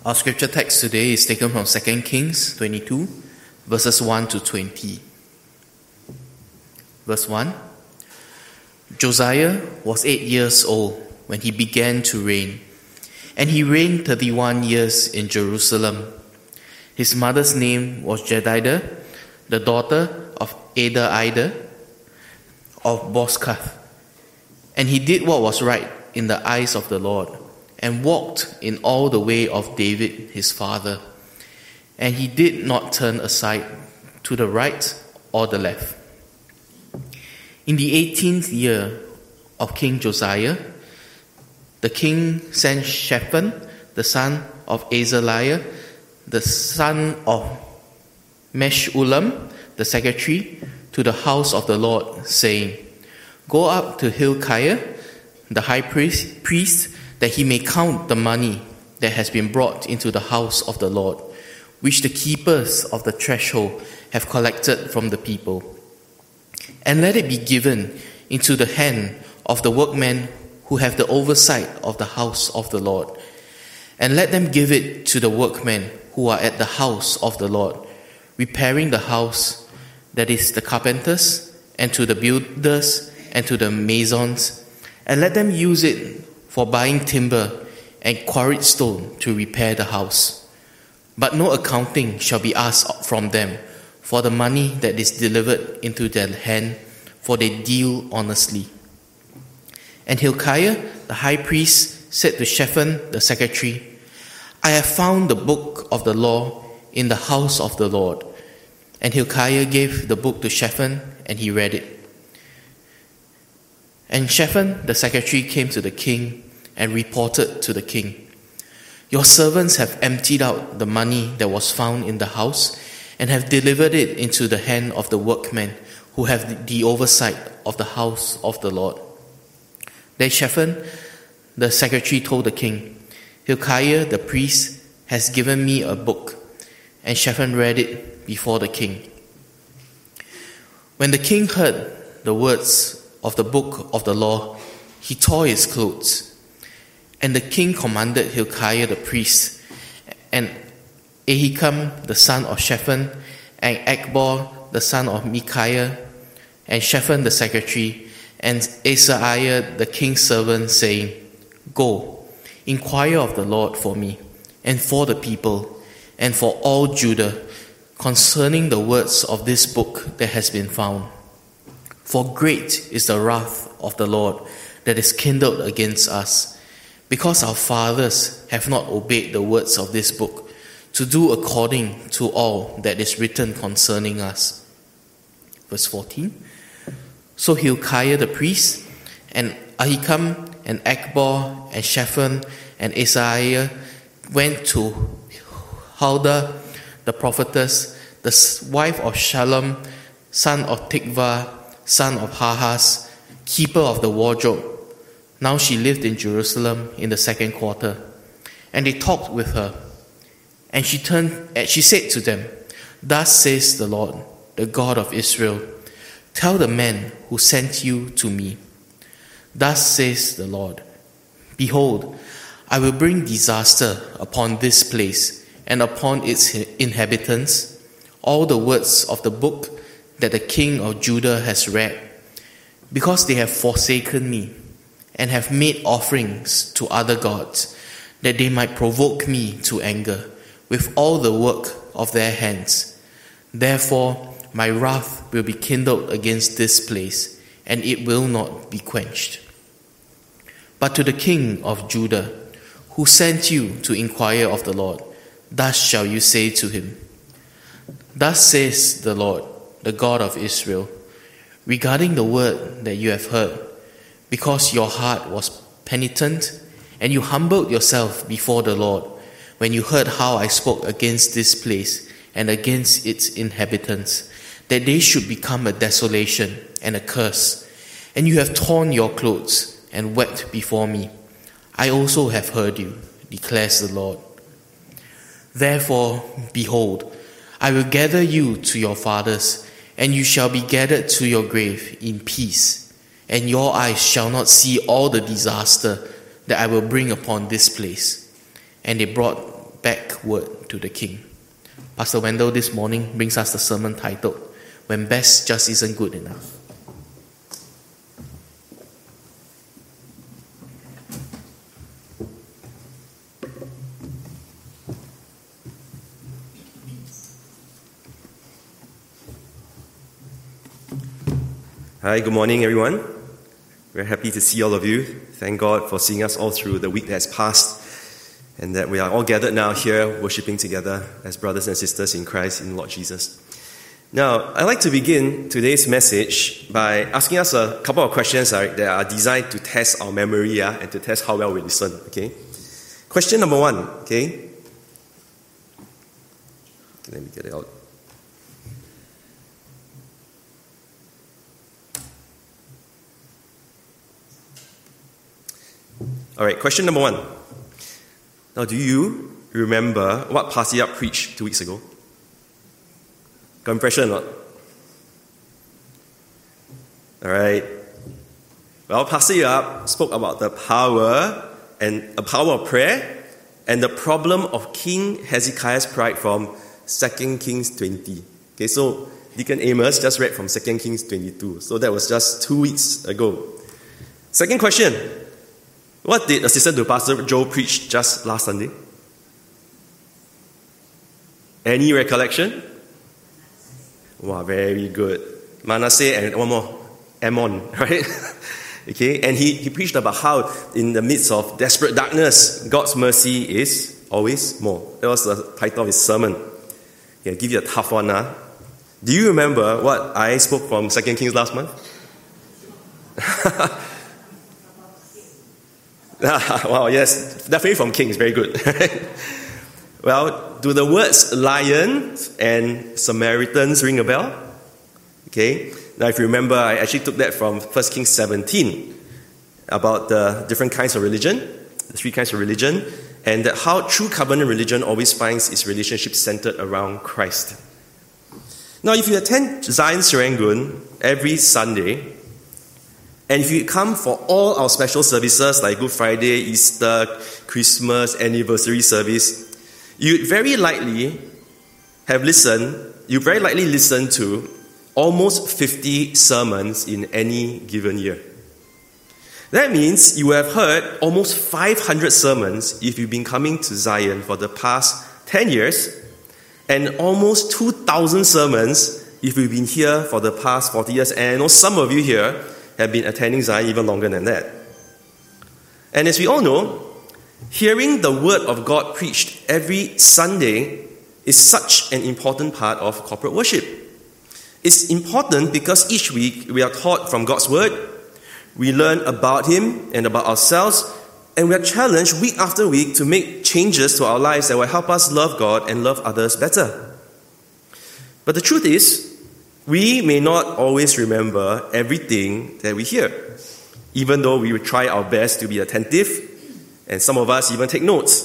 Our scripture text today is taken from 2 Kings 22, verses 1 to 20. Verse 1. Josiah was 8 years old when he began to reign, and he reigned 31 years in Jerusalem. His mother's name was Jedidah, the daughter of Adaiah of Bozkath. And he did what was right in the eyes of the Lord, and walked in all the way of David his father. And he did not turn aside to the right or the left. In the 18th year of King Josiah, the king sent Shaphan, the son of Azaliah, the son of Meshullam, the secretary, to the house of the Lord, saying, "Go up to Hilkiah, the high priest, that he may count the money that has been brought into the house of the Lord, which the keepers of the threshold have collected from the people. And let it be given into the hand of the workmen who have the oversight of the house of the Lord. And let them give it to the workmen who are at the house of the Lord, repairing the house, that is, the carpenters, and to the builders, and to the masons. And let them use it for buying timber and quarried stone to repair the house. But no accounting shall be asked from them for the money that is delivered into their hand, for they deal honestly." And Hilkiah, the high priest, said to Shaphan, the secretary, "I have found the book of the law in the house of the Lord." And Hilkiah gave the book to Shaphan, and he read it. And Shaphan, the secretary, came to the king and reported to the king, "Your servants have emptied out the money that was found in the house and have delivered it into the hand of the workmen who have the oversight of the house of the Lord." Then Shaphan, the secretary, told the king, "Hilkiah, the priest, has given me a book." And Shaphan read it before the king. When the king heard the words of the book of the law, he tore his clothes. And the king commanded Hilkiah the priest, and Ahikam the son of Shaphan, and Achbor the son of Micaiah, and Shaphan the secretary, and Asaiah the king's servant, saying, "Go, inquire of the Lord for me, and for the people, and for all Judah, concerning the words of this book that has been found. For great is the wrath of the Lord that is kindled against us, because our fathers have not obeyed the words of this book, to do according to all that is written concerning us." Verse 14. So Hilkiah the priest, and Ahikam, and Achbor, and Shaphan, and Asaiah went to Huldah the prophetess, the wife of Shallum, son of Tikvah, son of Harhas, keeper of the wardrobe. Now she lived in Jerusalem in the second quarter. And they talked with her. And she said to them, "Thus says the Lord, the God of Israel, tell the men who sent you to me. Thus says the Lord, behold, I will bring disaster upon this place and upon its inhabitants, all the words of the book that the king of Judah has read, because they have forsaken me and have made offerings to other gods, that they might provoke me to anger with all the work of their hands. Therefore my wrath will be kindled against this place, and it will not be quenched. But to the king of Judah, who sent you to inquire of the Lord, thus shall you say to him, Thus says the Lord, the God of Israel, regarding the word that you have heard, because your heart was penitent, and you humbled yourself before the Lord, when you heard how I spoke against this place and against its inhabitants, that they should become a desolation and a curse, and you have torn your clothes and wept before me. I also have heard you, declares the Lord. Therefore, behold, I will gather you to your fathers, and you shall be gathered to your grave in peace, and your eyes shall not see all the disaster that I will bring upon this place. And they brought back word to the king. Pastor Wendell this morning brings us the sermon titled, When Best Just Isn't Good Enough. Hi, good morning, everyone. We're happy to see all of you. Thank God for seeing us all through the week that has passed, and that we are all gathered now here worshiping together as brothers and sisters in Christ, in Lord Jesus. Now, I'd like to begin today's message by asking us a couple of questions that are designed to test our memory and to test how well we listen. Okay. Question number one. Okay. Let me get it out. All right, question number one. Now, do you remember what Pastor Yap preached 2 weeks ago? Got impression or not? All right. Well, Pastor Yap spoke about the power of prayer and the problem of King Hezekiah's pride from 2 Kings 20. Okay, so Deacon Amos just read from 2 Kings 22. So that was just 2 weeks ago. Second question. What did Assistant to Pastor Joe preach just last Sunday? Any recollection? Wow, very good. Manasseh and one more, Ammon, right? Okay, and he preached about how in the midst of desperate darkness, God's mercy is always more. That was the title of his sermon. Okay, I'll give you a tough one. Do you remember what I spoke from 2 Kings last month? Wow, yes, definitely from Kings, very good. Well, do the words lions and Samaritans ring a bell? Okay, now if you remember, I actually took that from 1 Kings 17 about the different kinds of religion, the 3 kinds of religion, and that how true covenant religion always finds its relationship centered around Christ. Now, if you attend Zion Serangoon every Sunday, and if you come for all our special services like Good Friday, Easter, Christmas, anniversary service, you very likely listen to almost 50 sermons in any given year. That means you have heard almost 500 sermons if you've been coming to Zion for the past 10 years, and almost 2,000 sermons if you've been here for the past 40 years. And I know some of you here have been attending Zion even longer than that. And as we all know, hearing the Word of God preached every Sunday is such an important part of corporate worship. It's important because each week we are taught from God's Word, we learn about Him and about ourselves, and we are challenged week after week to make changes to our lives that will help us love God and love others better. But the truth is, we may not always remember everything that we hear, even though we will try our best to be attentive, and some of us even take notes.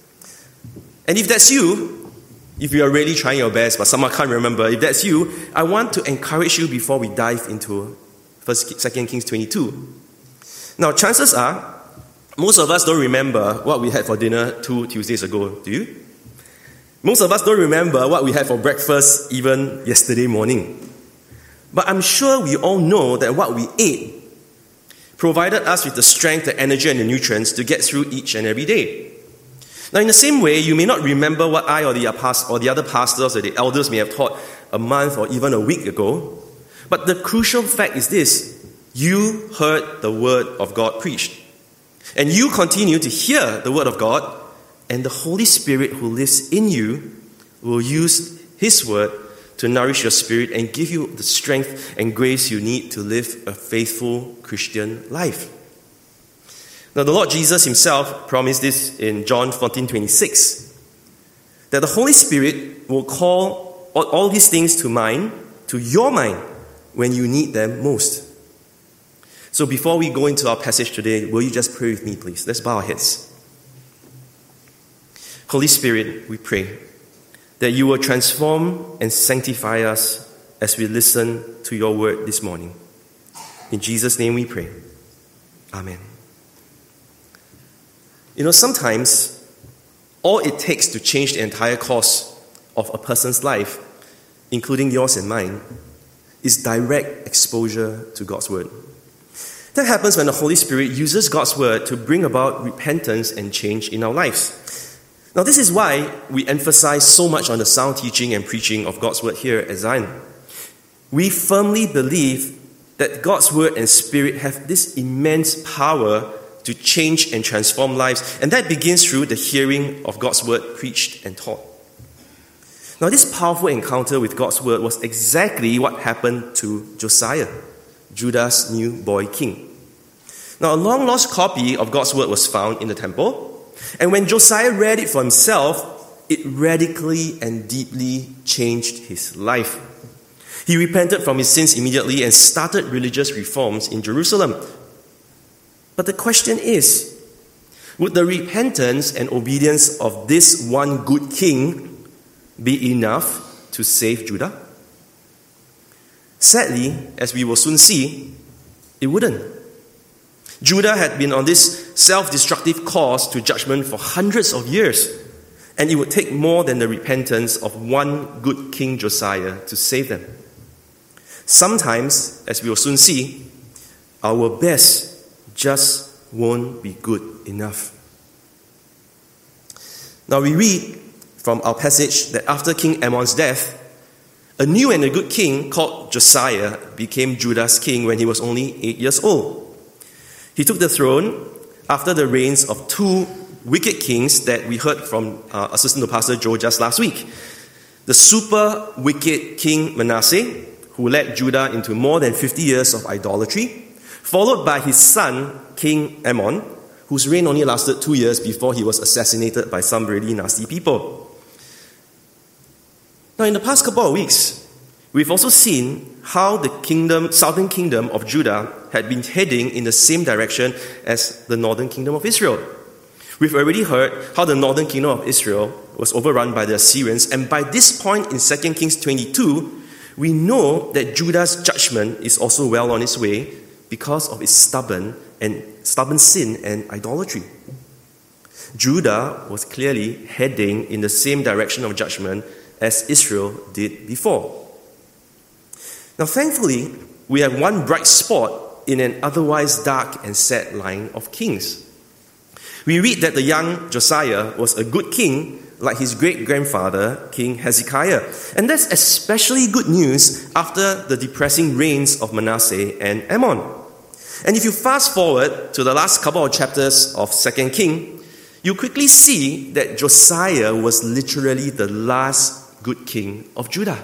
And if that's you, if you are really trying your best, but someone can't remember, if that's you, I want to encourage you before we dive into 2 Kings 22. Now, chances are, most of us don't remember what we had for dinner 2 Tuesdays ago, do you? Most of us don't remember what we had for breakfast even yesterday morning. But I'm sure we all know that what we ate provided us with the strength, the energy, and the nutrients to get through each and every day. Now, in the same way, you may not remember what I or the other pastors or the elders may have taught a month or even a week ago, but the crucial fact is this: you heard the Word of God preached. And you continue to hear the Word of God, and the Holy Spirit who lives in you will use His Word to nourish your spirit and give you the strength and grace you need to live a faithful Christian life. Now, the Lord Jesus Himself promised this in John 14:26, that the Holy Spirit will call all these things to your mind, when you need them most. So before we go into our passage today, will you just pray with me, please? Let's bow our heads. Holy Spirit, we pray that you will transform and sanctify us as we listen to your word this morning. In Jesus' name we pray. Amen. You know, sometimes all it takes to change the entire course of a person's life, including yours and mine, is direct exposure to God's Word. That happens when the Holy Spirit uses God's Word to bring about repentance and change in our lives. Now, this is why we emphasize so much on the sound teaching and preaching of God's Word here at Zion. We firmly believe that God's Word and Spirit have this immense power to change and transform lives, and that begins through the hearing of God's Word preached and taught. Now, this powerful encounter with God's Word was exactly what happened to Josiah, Judah's new boy king. Now, a long-lost copy of God's Word was found in the temple, and when Josiah read it for himself, it radically and deeply changed his life. He repented from his sins immediately and started religious reforms in Jerusalem. But the question is, would the repentance and obedience of this one good king be enough to save Judah? Sadly, as we will soon see, it wouldn't. Judah had been on this self-destructive course to judgment for hundreds of years, and it would take more than the repentance of one good King Josiah to save them. Sometimes, as we will soon see, our best just won't be good enough. Now we read from our passage that after King Ammon's death, a new and a good king called Josiah became Judah's king when he was only 8 years old. He took the throne after the reigns of two wicked kings that we heard from Assistant to Pastor Joe just last week. The super wicked King Manasseh, who led Judah into more than 50 years of idolatry, followed by his son, King Ammon, whose reign only lasted 2 years before he was assassinated by some really nasty people. Now, in the past couple of weeks, we've also seen how the southern kingdom of Judah had been heading in the same direction as the northern kingdom of Israel. We've already heard how the northern kingdom of Israel was overrun by the Assyrians, and by this point in 2 Kings 22, we know that Judah's judgment is also well on its way because of its stubborn sin and idolatry. Judah was clearly heading in the same direction of judgment as Israel did before. Now, thankfully, we have one bright spot in an otherwise dark and sad line of kings. We read that the young Josiah was a good king like his great-grandfather, King Hezekiah. And that's especially good news after the depressing reigns of Manasseh and Ammon. And if you fast forward to the last couple of chapters of 2 Kings, you quickly see that Josiah was literally the last good king of Judah.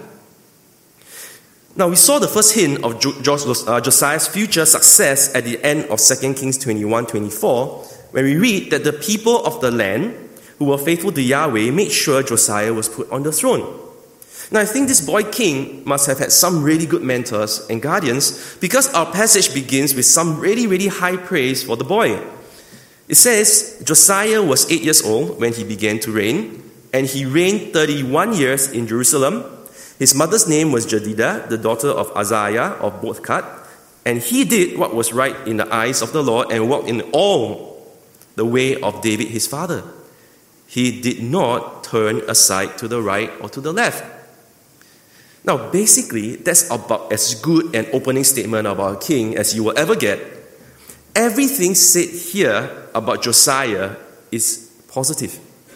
Now, we saw the first hint of Josiah's future success at the end of 2 Kings 21-24, when we read that the people of the land who were faithful to Yahweh made sure Josiah was put on the throne. Now, I think this boy king must have had some really good mentors and guardians, because our passage begins with some really, really high praise for the boy. It says, Josiah was 8 years old when he began to reign, and he reigned 31 years in Jerusalem. His mother's name was Jedidah, the daughter of Azariah of Bothkat, and he did what was right in the eyes of the Lord and walked in all the way of David his father. He did not turn aside to the right or to the left. Now, basically, that's about as good an opening statement about a king as you will ever get. Everything said here about Josiah is positive.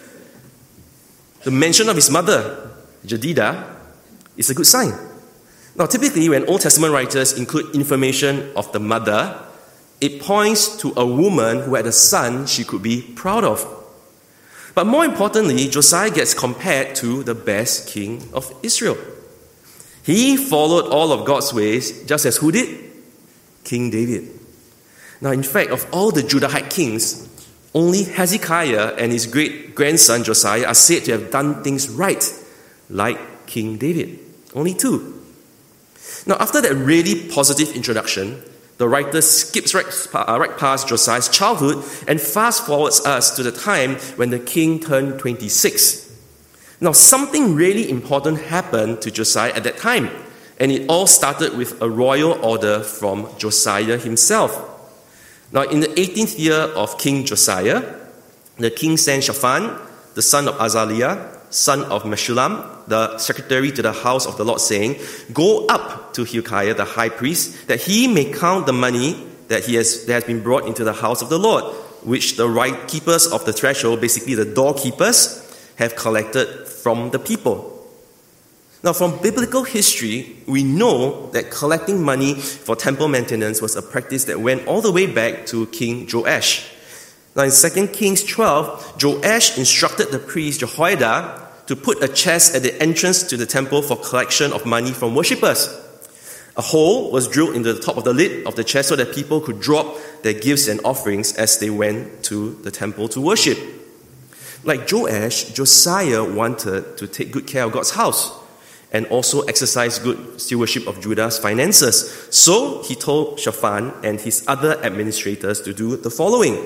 The mention of his mother, Jedidah, is a good sign. Now, typically, when Old Testament writers include information of the mother, it points to a woman who had a son she could be proud of. But more importantly, Josiah gets compared to the best king of Israel. He followed all of God's ways, just as who did? King David. Now, in fact, of all the Judahite kings, only Hezekiah and his great-grandson Josiah are said to have done things right, like King David. Only two. Now, after that really positive introduction, the writer skips right past Josiah's childhood and fast forwards us to the time when the king turned 26. Now, something really important happened to Josiah at that time, and it all started with a royal order from Josiah himself. Now, in the 18th year of King Josiah, the king sent Shaphan, the son of Azaliah, son of Meshullam, the secretary to the house of the Lord, saying, "Go up to Hilkiah the high priest, that he may count the money that has been brought into the house of the Lord, which the right keepers of the threshold," basically the doorkeepers, "have collected from the people." Now, from biblical history, we know that collecting money for temple maintenance was a practice that went all the way back to King Joash. Now, in 2 Kings 12, Joash instructed the priest Jehoiada to put a chest at the entrance to the temple for collection of money from worshippers. A hole was drilled into the top of the lid of the chest so that people could drop their gifts and offerings as they went to the temple to worship. Like Joash, Josiah wanted to take good care of God's house and also exercise good stewardship of Judah's finances. So he told Shaphan and his other administrators to do the following.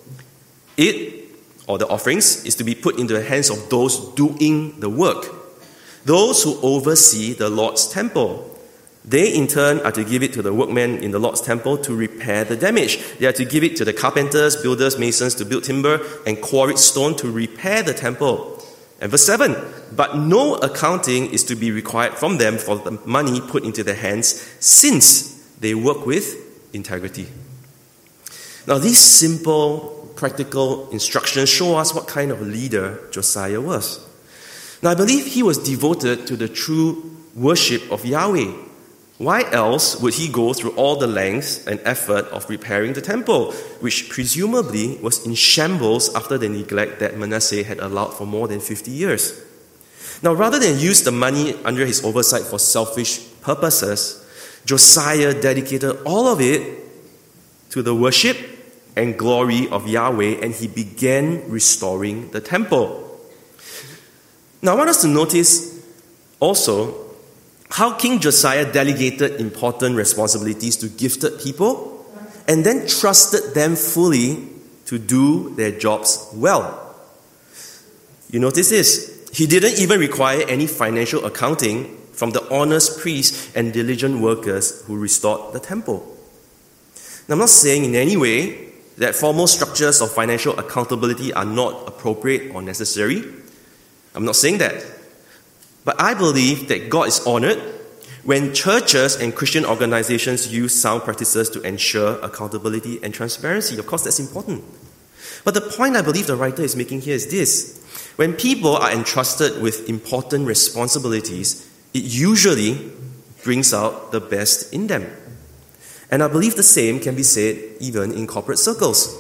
The offerings, is to be put into the hands of those doing the work, those who oversee the Lord's temple. They, in turn, are to give it to the workmen in the Lord's temple to repair the damage. They are to give it to the carpenters, builders, masons to build timber, and quarried stone to repair the temple. And verse 7, but no accounting is to be required from them for the money put into their hands, since they work with integrity. Now, these simple, practical instructions show us what kind of leader Josiah was. Now, I believe he was devoted to the true worship of Yahweh. Why else would he go through all the lengths and effort of repairing the temple, which presumably was in shambles after the neglect that Manasseh had allowed for more than 50 years? Now, rather than use the money under his oversight for selfish purposes, Josiah dedicated all of it to the worship and glory of Yahweh, and he began restoring the temple. Now, I want us to notice also how King Josiah delegated important responsibilities to gifted people and then trusted them fully to do their jobs well. You notice this. He didn't even require any financial accounting from the honest priests and diligent workers who restored the temple. Now, I'm not saying in any way that formal structures of financial accountability are not appropriate or necessary. I'm not saying that. But I believe that God is honored when churches and Christian organizations use sound practices to ensure accountability and transparency. Of course, that's important. But the point I believe the writer is making here is this. When people are entrusted with important responsibilities, it usually brings out the best in them. And I believe the same can be said even in corporate circles.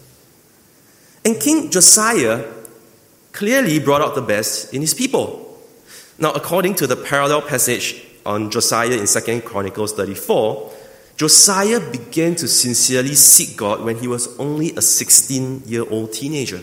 And King Josiah clearly brought out the best in his people. Now, according to the parallel passage on Josiah in 2 Chronicles 34, Josiah began to sincerely seek God when he was only a 16-year-old teenager.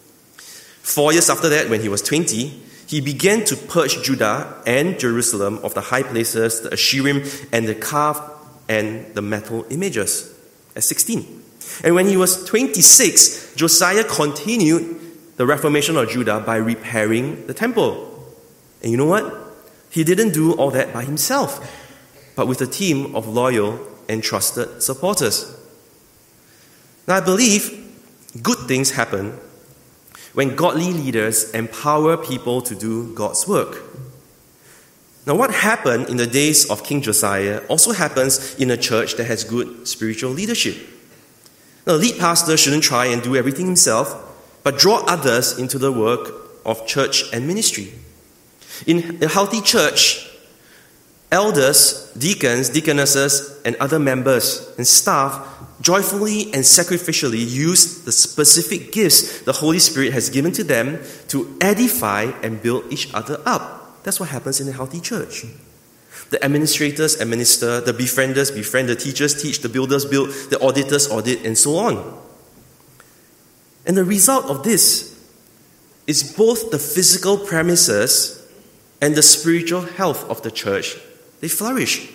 4 years after that, when he was 20, he began to purge Judah and Jerusalem of the high places, the Asherim, and the carved and the metal images at 16. And when he was 26, Josiah continued the reformation of Judah by repairing the temple. And you know what? He didn't do all that by himself, but with a team of loyal and trusted supporters. Now, I believe good things happen when godly leaders empower people to do God's work. Now, what happened in the days of King Josiah also happens in a church that has good spiritual leadership. Now, the lead pastor shouldn't try and do everything himself, but draw others into the work of church and ministry. In a healthy church, elders, deacons, deaconesses, and other members and staff joyfully and sacrificially use the specific gifts the Holy Spirit has given to them to edify and build each other up. That's what happens in a healthy church. The administrators administer, the befrienders befriend, the teachers teach, the builders build, the auditors audit, and so on. And the result of this is both the physical premises and the spiritual health of the church, they flourish.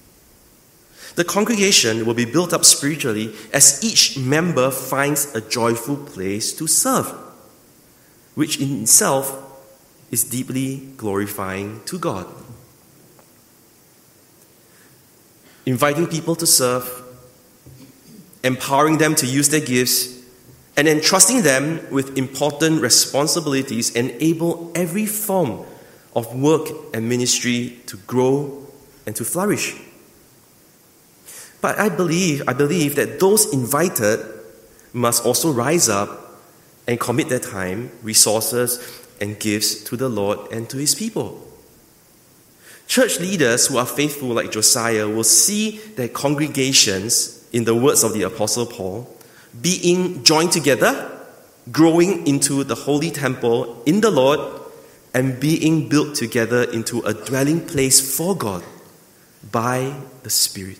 The congregation will be built up spiritually as each member finds a joyful place to serve, which in itself is deeply glorifying to God. Inviting people to serve, empowering them to use their gifts, and entrusting them with important responsibilities enable every form of work and ministry to grow and to flourish. But I believe that those invited must also rise up and commit their time, resources, and gifts to the Lord and to His people. Church leaders who are faithful like Josiah will see their congregations, in the words of the Apostle Paul, being joined together, growing into the holy temple in the Lord, and being built together into a dwelling place for God by the Spirit.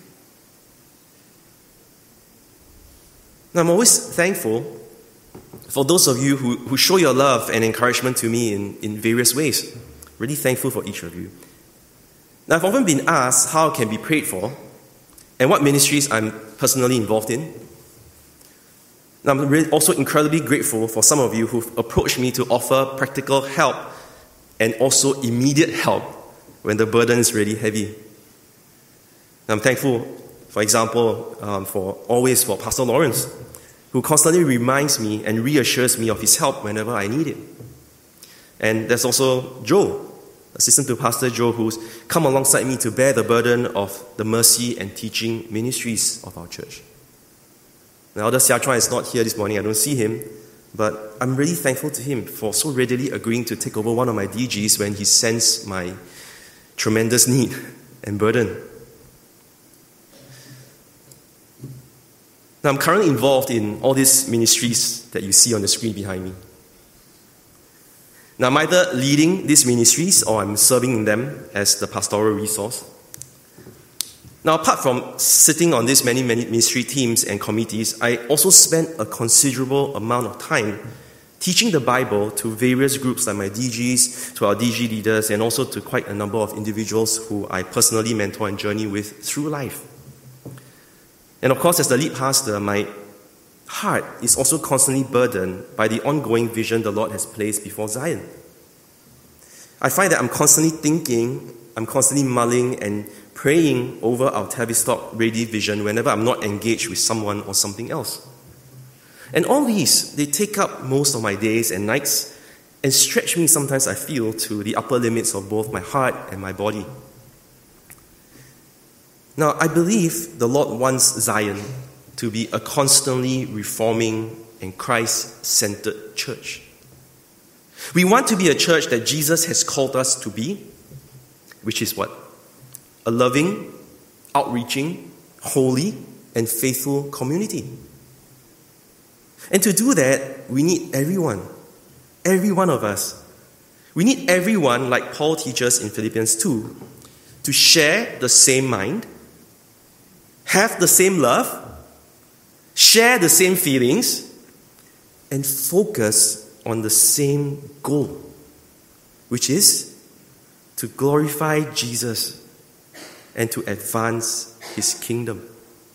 Now, I'm always thankful for those of you who show your love and encouragement to me in various ways. Really thankful for each of you. Now, I've often been asked how I can be prayed for and what ministries I'm personally involved in. Now, I'm really also incredibly grateful for some of you who've approached me to offer practical help and also immediate help when the burden is really heavy. I'm thankful, for example, for Pastor Lawrence, who constantly reminds me and reassures me of his help whenever I need it. And there's also Joe, assistant to Pastor Joe, who's come alongside me to bear the burden of the mercy and teaching ministries of our church. Now, Elder Xia Chuan is not here this morning. I don't see him. But I'm really thankful to him for so readily agreeing to take over one of my DGs when he sensed my tremendous need and burden. Now, I'm currently involved in all these ministries that you see on the screen behind me. Now, I'm either leading these ministries or I'm serving in them as the pastoral resource. Now, apart from sitting on these many ministry teams and committees, I also spend a considerable amount of time teaching the Bible to various groups like my DGs, to our DG leaders, and also to quite a number of individuals who I personally mentor and journey with through life. And of course, as the lead pastor, my heart is also constantly burdened by the ongoing vision the Lord has placed before Zion. I find that I'm constantly thinking, I'm constantly mulling and praying over our Tavistock Ready vision whenever I'm not engaged with someone or something else. And all these, they take up most of my days and nights and stretch me sometimes, I feel, to the upper limits of both my heart and my body. Now, I believe the Lord wants Zion to be a constantly reforming and Christ-centered church. We want to be a church that Jesus has called us to be, which is what? A loving, outreaching, holy, and faithful community. And to do that, we need everyone. Every one of us. We need everyone, like Paul teaches in Philippians 2, to share the same mind, have the same love, share the same feelings, and focus on the same goal, which is to glorify Jesus and to advance His kingdom.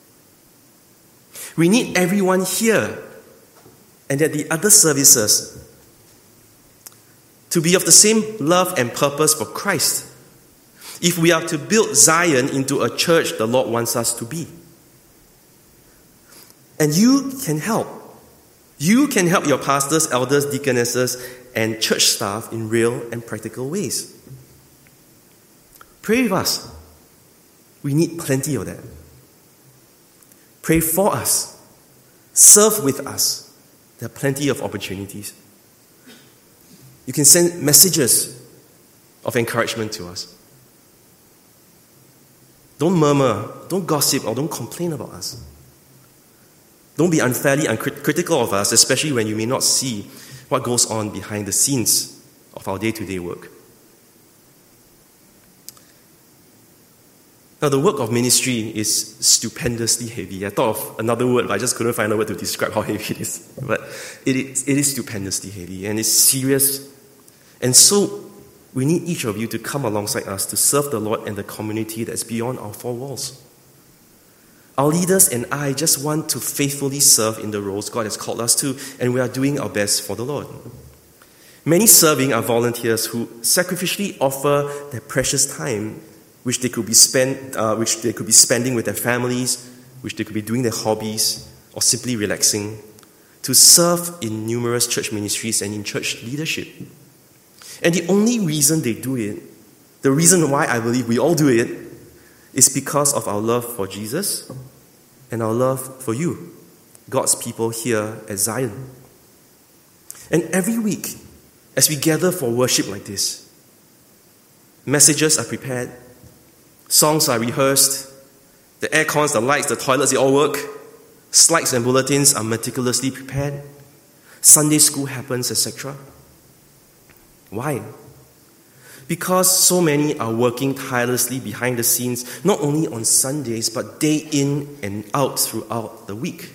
We need everyone here and at the other services to be of the same love and purpose for Christ if we are to build Zion into a church the Lord wants us to be. And you can help. You can help your pastors, elders, deaconesses, and church staff in real and practical ways. Pray with us. We need plenty of that. Pray for us. Serve with us. There are plenty of opportunities. You can send messages of encouragement to us. Don't murmur, don't gossip, or don't complain about us. Don't be unfairly critical of us, especially when you may not see what goes on behind the scenes of our day-to-day work. Now, the work of ministry is stupendously heavy. I thought of another word, but I just couldn't find a word to describe how heavy it is. But it is stupendously heavy, and it's serious. And so, we need each of you to come alongside us to serve the Lord and the community that's beyond our four walls. Our leaders and I just want to faithfully serve in the roles God has called us to, and we are doing our best for the Lord. Many serving are volunteers who sacrificially offer their precious time, which they could be spending with their families, which they could be doing their hobbies, or simply relaxing, to serve in numerous church ministries and in church leadership. And the only reason they do it, the reason why I believe we all do it, is because of our love for Jesus and our love for you, God's people here at Zion. And every week, as we gather for worship like this, messages are prepared, songs are rehearsed, the air cons, the lights, the toilets, they all work, slides and bulletins are meticulously prepared, Sunday school happens, etc. Why? Because so many are working tirelessly behind the scenes, not only on Sundays, but day in and out throughout the week.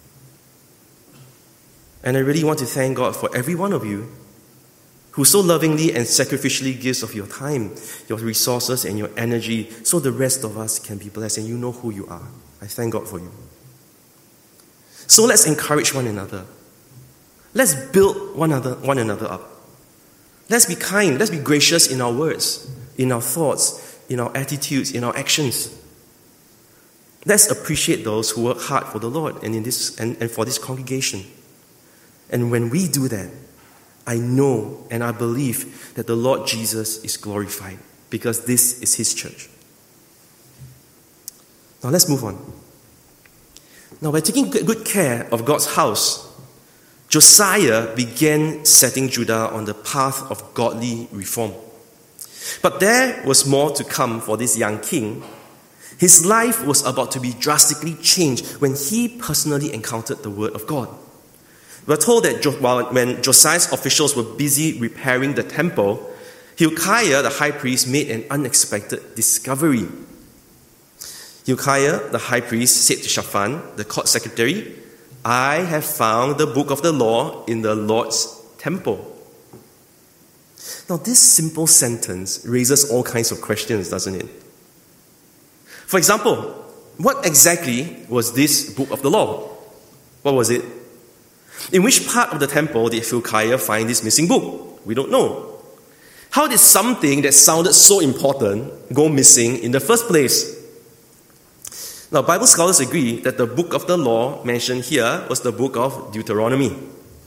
And I really want to thank God for every one of you who so lovingly and sacrificially gives of your time, your resources, and your energy so the rest of us can be blessed and you know who you are. I thank God for you. So let's encourage one another. Let's build one another up. Let's be kind. Let's be gracious in our words, in our thoughts, in our attitudes, in our actions. Let's appreciate those who work hard for the Lord and for this congregation. And when we do that, I know and I believe that the Lord Jesus is glorified because this is His church. Now let's move on. Now, by taking good care of God's house, Josiah began setting Judah on the path of godly reform. But there was more to come for this young king. His life was about to be drastically changed when he personally encountered the word of God. We're told that when Josiah's officials were busy repairing the temple, Hilkiah, the high priest, made an unexpected discovery. Hilkiah, the high priest, said to Shaphan, the court secretary, "I have found the book of the law in the Lord's temple." Now, this simple sentence raises all kinds of questions, doesn't it? For example, what exactly was this book of the law? What was it? In which part of the temple did Hilkiah find this missing book? We don't know. How did something that sounded so important go missing in the first place? Now, Bible scholars agree that the book of the law mentioned here was the book of Deuteronomy.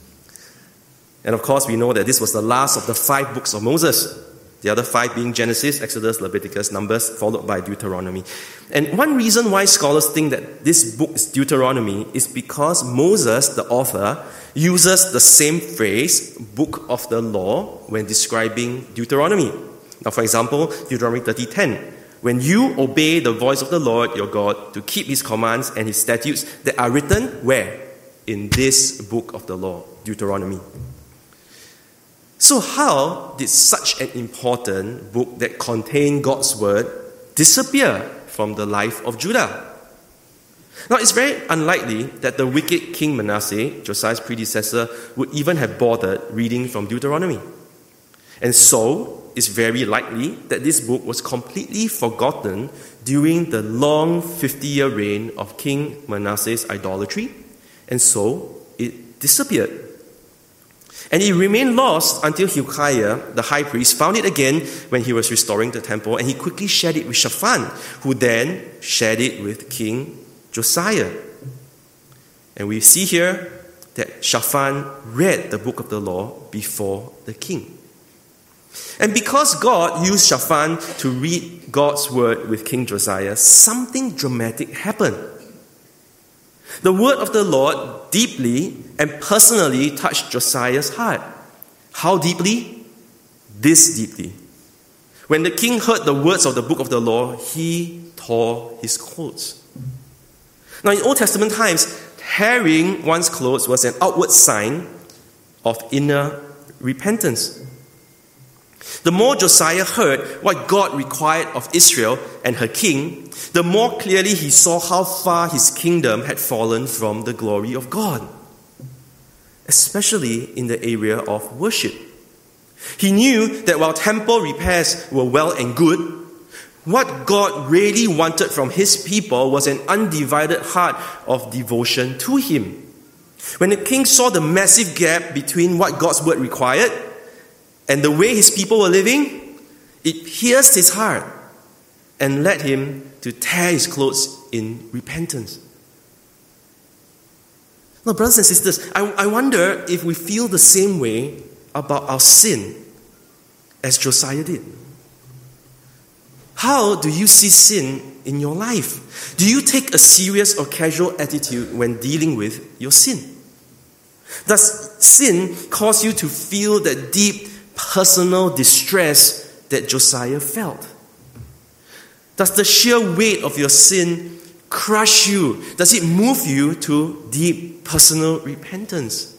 And of course, we know that this was the last of the 5 books of Moses. The other 5 being Genesis, Exodus, Leviticus, Numbers, followed by Deuteronomy. And one reason why scholars think that this book is Deuteronomy is because Moses, the author, uses the same phrase, book of the law, when describing Deuteronomy. Now, for example, Deuteronomy 30:10. When you obey the voice of the Lord your God to keep His commands and His statutes that are written where? In this book of the law, Deuteronomy. So how did such an important book that contained God's word disappear from the life of Judah? Now, it's very unlikely that the wicked King Manasseh, Josiah's predecessor, would even have bothered reading from Deuteronomy. And so, it's very likely that this book was completely forgotten during the long 50-year reign of King Manasseh's idolatry, and so it disappeared. And it remained lost until Hilkiah, the high priest, found it again when he was restoring the temple, and he quickly shared it with Shaphan, who then shared it with King Josiah. And we see here that Shaphan read the book of the law before the king. And because God used Shaphan to read God's word with King Josiah, something dramatic happened. The word of the Lord deeply and personally touched Josiah's heart. How deeply? This deeply. When the king heard the words of the book of the law, he tore his clothes. Now, in Old Testament times, tearing one's clothes was an outward sign of inner repentance. The more Josiah heard what God required of Israel and her king, the more clearly he saw how far his kingdom had fallen from the glory of God, especially in the area of worship. He knew that while temple repairs were well and good, what God really wanted from His people was an undivided heart of devotion to Him. When the king saw the massive gap between what God's word required and the way His people were living, it pierced his heart and led him to tear his clothes in repentance. Now, brothers and sisters, I wonder if we feel the same way about our sin as Josiah did. How do you see sin in your life? Do you take a serious or casual attitude when dealing with your sin? Does sin cause you to feel that deep personal distress that Josiah felt? Does the sheer weight of your sin crush you? Does it move you to deep personal repentance?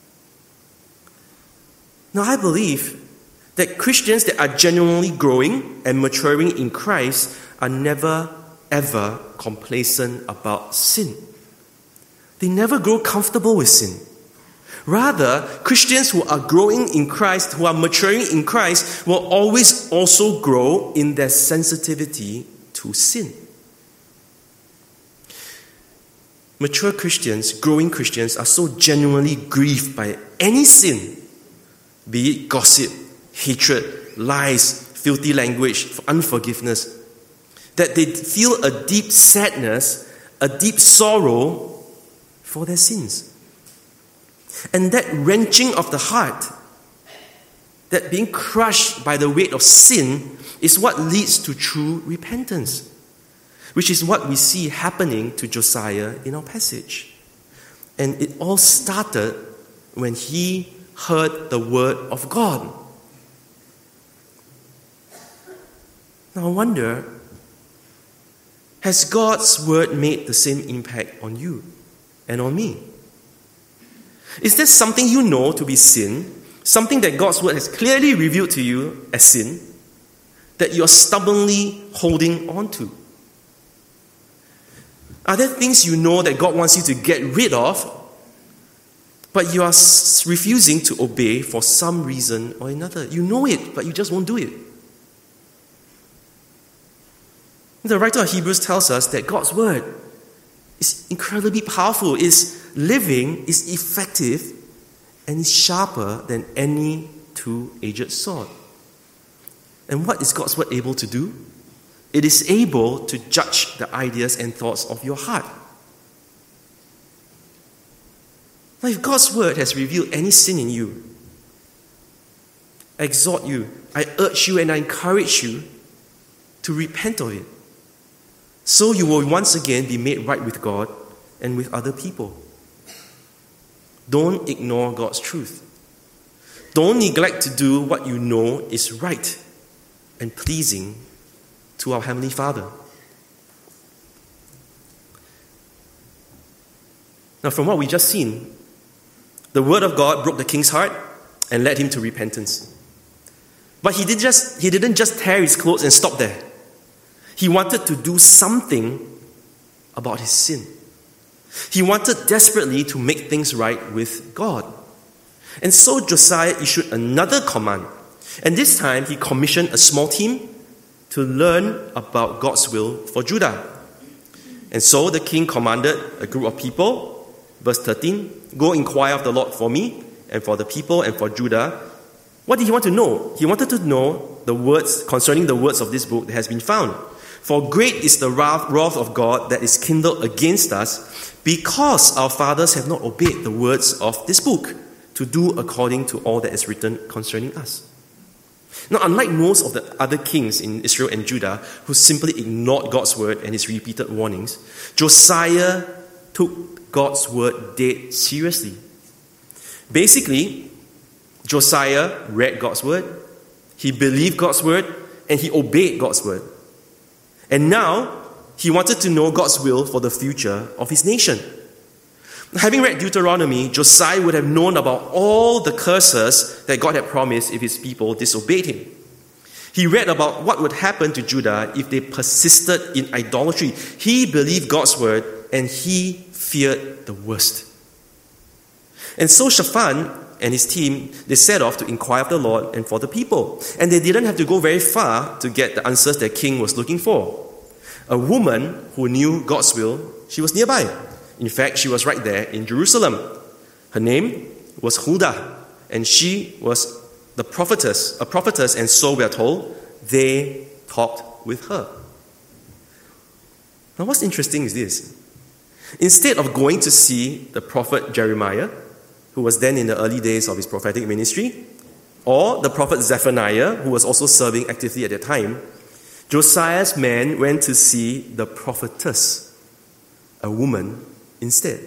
Now, I believe that Christians that are genuinely growing and maturing in Christ are never, ever complacent about sin. They never grow comfortable with sin. Rather, Christians who are growing in Christ, who are maturing in Christ, will always also grow in their sensitivity to sin. Mature Christians, growing Christians, are so genuinely grieved by any sin, be it gossip, hatred, lies, filthy language, unforgiveness, that they feel a deep sadness, a deep sorrow for their sins. And that wrenching of the heart, that being crushed by the weight of sin, is what leads to true repentance, which is what we see happening to Josiah in our passage. And it all started when he heard the word of God. Now I wonder, has God's word made the same impact on you and on me? Is there something you know to be sin, something that God's word has clearly revealed to you as sin, that you're stubbornly holding on to? Are there things you know that God wants you to get rid of, but you are refusing to obey for some reason or another? You know it, but you just won't do it. The writer of Hebrews tells us that God's word is incredibly powerful, is living, is effective, and is sharper than any two-edged sword. And what is God's word able to do? It is able to judge the ideas and thoughts of your heart. Now, if God's word has revealed any sin in you, I exhort you, I urge you, and I encourage you to repent of it, so you will once again be made right with God and with other people. Don't ignore God's truth. Don't neglect to do what you know is right and pleasing to our Heavenly Father. Now, from what we just seen, the word of God broke the king's heart and led him to repentance. But he didn't just tear his clothes and stop there. He wanted to do something about his sin. He wanted desperately to make things right with God. And so Josiah issued another command. And this time he commissioned a small team to learn about God's will for Judah. And so the king commanded a group of people, verse 13, "Go inquire of the Lord for me and for the people and for Judah." What did he want to know? He wanted to know the words concerning the words of this book that has been found. "For great is the wrath of God that is kindled against us, because our fathers have not obeyed the words of this book, to do according to all that is written concerning us." Now, unlike most of the other kings in Israel and Judah who simply ignored God's word and his repeated warnings, Josiah took God's word dead seriously. Basically, Josiah read God's word, he believed God's word, and he obeyed God's word. And now, he wanted to know God's will for the future of his nation. Having read Deuteronomy, Josiah would have known about all the curses that God had promised if his people disobeyed him. He read about what would happen to Judah if they persisted in idolatry. He believed God's word and he feared the worst. And so Shaphan and his team, they set off to inquire of the Lord and for the people. And they didn't have to go very far to get the answers the king was looking for. A woman who knew God's will, she was nearby. In fact, she was right there in Jerusalem. Her name was Huldah, and she was a prophetess, and so we are told they talked with her. Now, what's interesting is this. Instead of going to see the prophet Jeremiah, who was then in the early days of his prophetic ministry, or the prophet Zephaniah, who was also serving actively at that time, Josiah's men went to see the prophetess, a woman, instead.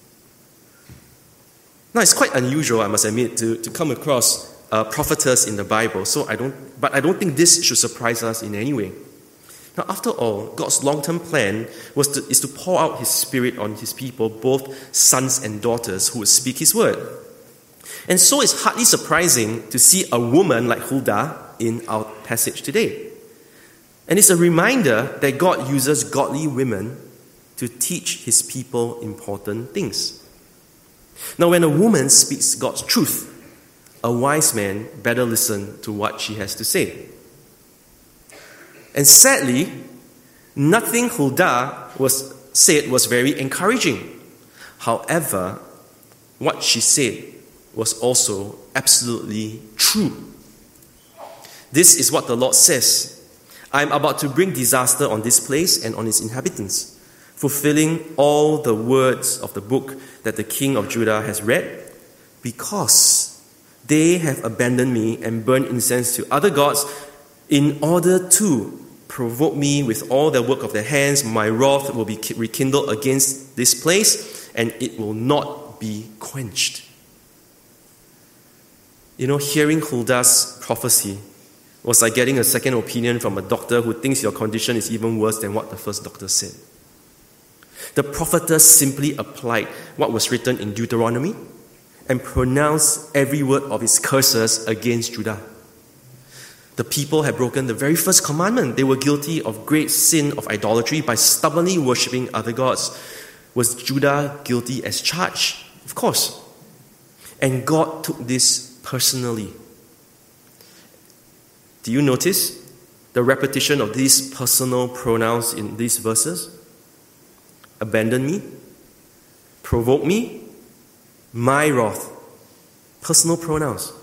Now, it's quite unusual, I must admit, to come across a prophetess in the Bible, but I don't think this should surprise us in any way. Now, after all, God's long-term plan is to pour out His Spirit on His people, both sons and daughters, who would speak His word. And so it's hardly surprising to see a woman like Huldah in our passage today. And it's a reminder that God uses godly women to teach His people important things. Now, when a woman speaks God's truth, a wise man better listen to what she has to say. And sadly, nothing Huldah said was very encouraging. However, what she said was also absolutely true. This is what the Lord says: I am about to bring disaster on this place and on its inhabitants, fulfilling all the words of the book that the king of Judah has read, because they have abandoned me and burned incense to other gods in order to provoke me with all the work of their hands. My wrath will be rekindled against this place, and it will not be quenched. You know, hearing Huldah's prophecy was like getting a second opinion from a doctor who thinks your condition is even worse than what the first doctor said. The prophetess simply applied what was written in Deuteronomy and pronounced every word of its curses against Judah. The people had broken the very first commandment. They were guilty of great sin of idolatry by stubbornly worshipping other gods. Was Judah guilty as charged? Of course. And God took this personally. Do you notice the repetition of these personal pronouns in these verses? Abandon me, provoke me, my wrath. Personal pronouns.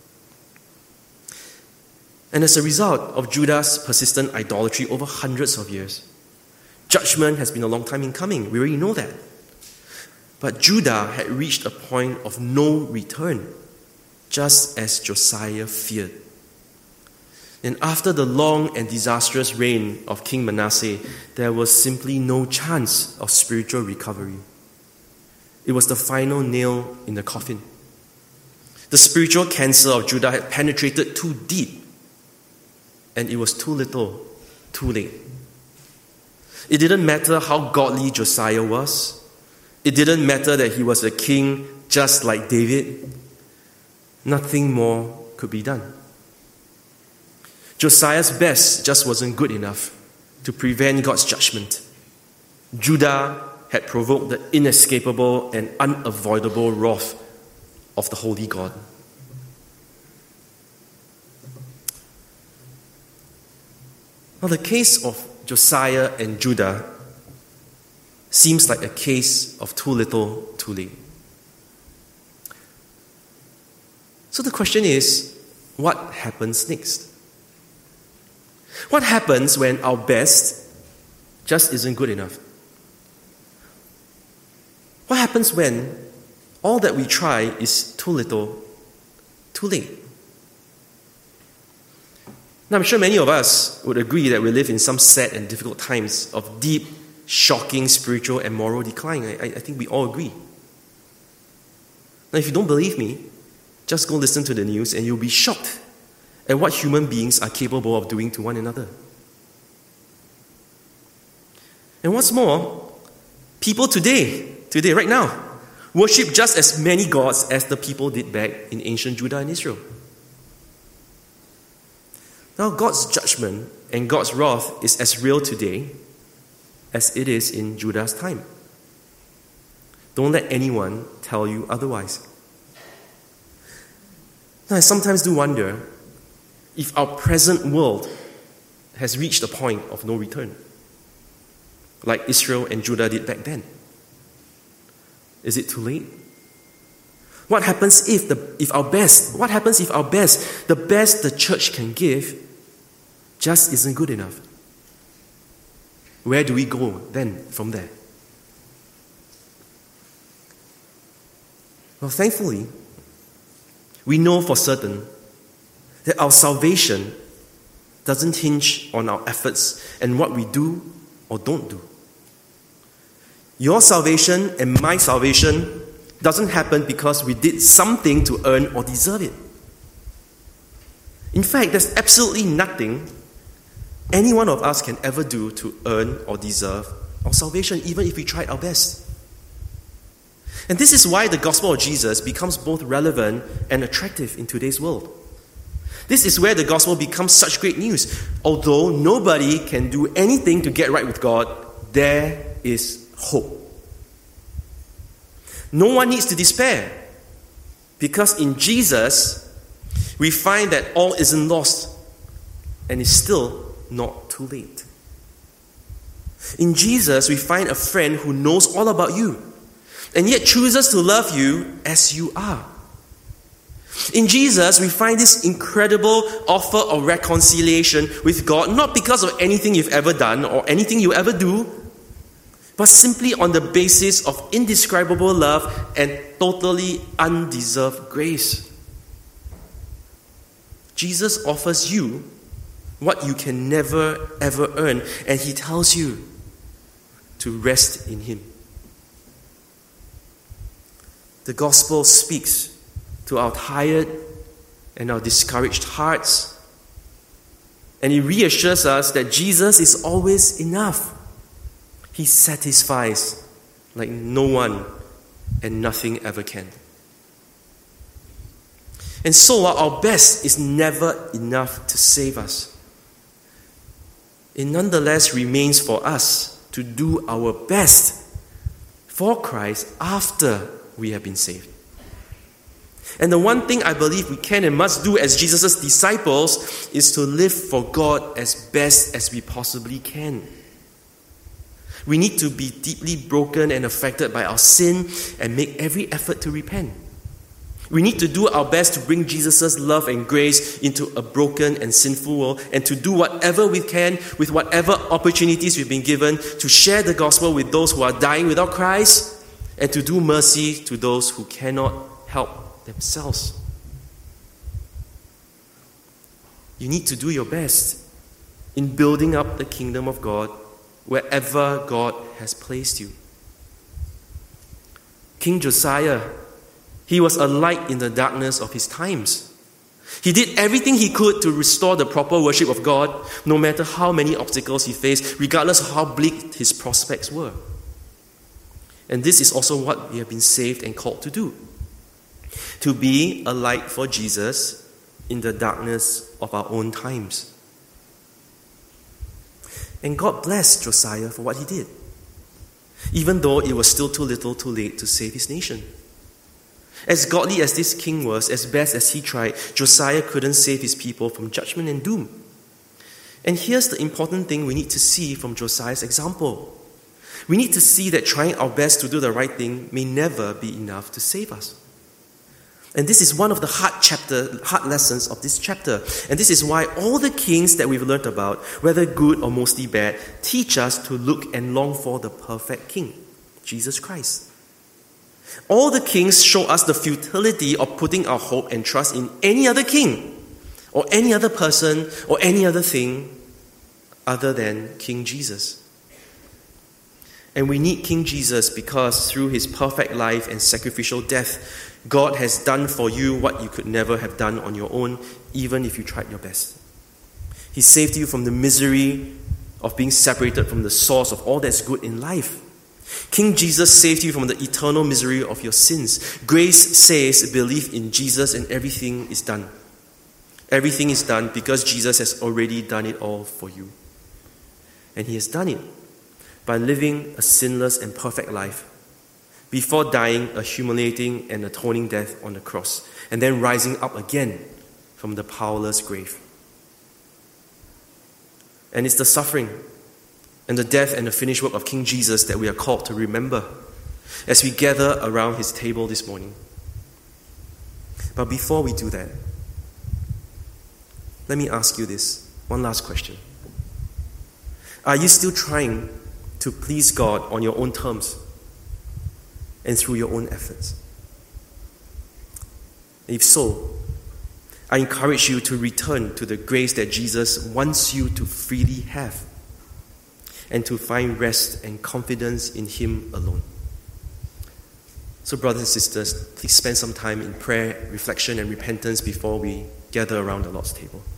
And as a result of Judah's persistent idolatry over hundreds of years, judgment has been a long time in coming. We already know that. But Judah had reached a point of no return, just as Josiah feared. And after the long and disastrous reign of King Manasseh, there was simply no chance of spiritual recovery. It was the final nail in the coffin. The spiritual cancer of Judah had penetrated too deep, and it was too little, too late. It didn't matter how godly Josiah was. It didn't matter that he was a king just like David. Nothing more could be done. Josiah's best just wasn't good enough to prevent God's judgment. Judah had provoked the inescapable and unavoidable wrath of the holy God. Now, the case of Josiah and Judah seems like a case of too little, too late. So the question is, what happens next? What happens when our best just isn't good enough? What happens when all that we try is too little, too late? Now, I'm sure many of us would agree that we live in some sad and difficult times of deep, shocking spiritual and moral decline. I think we all agree. Now, if you don't believe me, just go listen to the news and you'll be shocked at what human beings are capable of doing to one another. And what's more, people today, right now, worship just as many gods as the people did back in ancient Judah and Israel. Now, God's judgment and God's wrath is as real today as it is in Judah's time. Don't let anyone tell you otherwise. Now, I sometimes do wonder if our present world has reached a point of no return, like Israel and Judah did back then. Is it too late? What happens if the best the church can give just isn't good enough? Where do we go then from there? Well, thankfully, we know for certain that our salvation doesn't hinge on our efforts and what we do or don't do. Your salvation and my salvation doesn't happen because we did something to earn or deserve it. In fact, there's absolutely nothing any one of us can ever do to earn or deserve our salvation, even if we tried our best. And this is why the gospel of Jesus becomes both relevant and attractive in today's world. This is where the gospel becomes such great news. Although nobody can do anything to get right with God, there is hope. No one needs to despair, because in Jesus, we find that all isn't lost and is still not too late. In Jesus, we find a friend who knows all about you and yet chooses to love you as you are. In Jesus, we find this incredible offer of reconciliation with God, not because of anything you've ever done or anything you ever do, but simply on the basis of indescribable love and totally undeserved grace. Jesus offers you what you can never ever earn, and He tells you to rest in Him. The gospel speaks to our tired and our discouraged hearts, and it reassures us that Jesus is always enough. He satisfies like no one and nothing ever can. And so while our best is never enough to save us, it nonetheless remains for us to do our best for Christ after we have been saved. And the one thing I believe we can and must do as Jesus' disciples is to live for God as best as we possibly can. We need to be deeply broken and affected by our sin and make every effort to repent. We need to do our best to bring Jesus' love and grace into a broken and sinful world, and to do whatever we can with whatever opportunities we've been given to share the gospel with those who are dying without Christ, and to do mercy to those who cannot help themselves. You need to do your best in building up the kingdom of God wherever God has placed you. King Josiah, he was a light in the darkness of his times. He did everything he could to restore the proper worship of God, no matter how many obstacles he faced, regardless of how bleak his prospects were. And this is also what we have been saved and called to do. To be a light for Jesus in the darkness of our own times. And God blessed Josiah for what he did, even though it was still too little too late to save his nation. As godly as this king was, as best as he tried, Josiah couldn't save his people from judgment and doom. And here's the important thing we need to see from Josiah's example. We need to see that trying our best to do the right thing may never be enough to save us. And this is one of the hard lessons of this chapter. And this is why all the kings that we've learned about, whether good or mostly bad, teach us to look and long for the perfect king, Jesus Christ. All the kings show us the futility of putting our hope and trust in any other king, or any other person, or any other thing other than King Jesus. And we need King Jesus because through his perfect life and sacrificial death, God has done for you what you could never have done on your own, even if you tried your best. He saved you from the misery of being separated from the source of all that's good in life. King Jesus saved you from the eternal misery of your sins. Grace says, believe in Jesus and everything is done. Everything is done because Jesus has already done it all for you. And he has done it by living a sinless and perfect life, before dying a humiliating and atoning death on the cross, and then rising up again from the powerless grave. And it's the suffering and the death and the finished work of King Jesus that we are called to remember as we gather around his table this morning. But before we do that, let me ask you this, one last question. Are you still trying to please God on your own terms and through your own efforts? If so, I encourage you to return to the grace that Jesus wants you to freely have and to find rest and confidence in Him alone. So, brothers and sisters, please spend some time in prayer, reflection, and repentance before we gather around the Lord's table.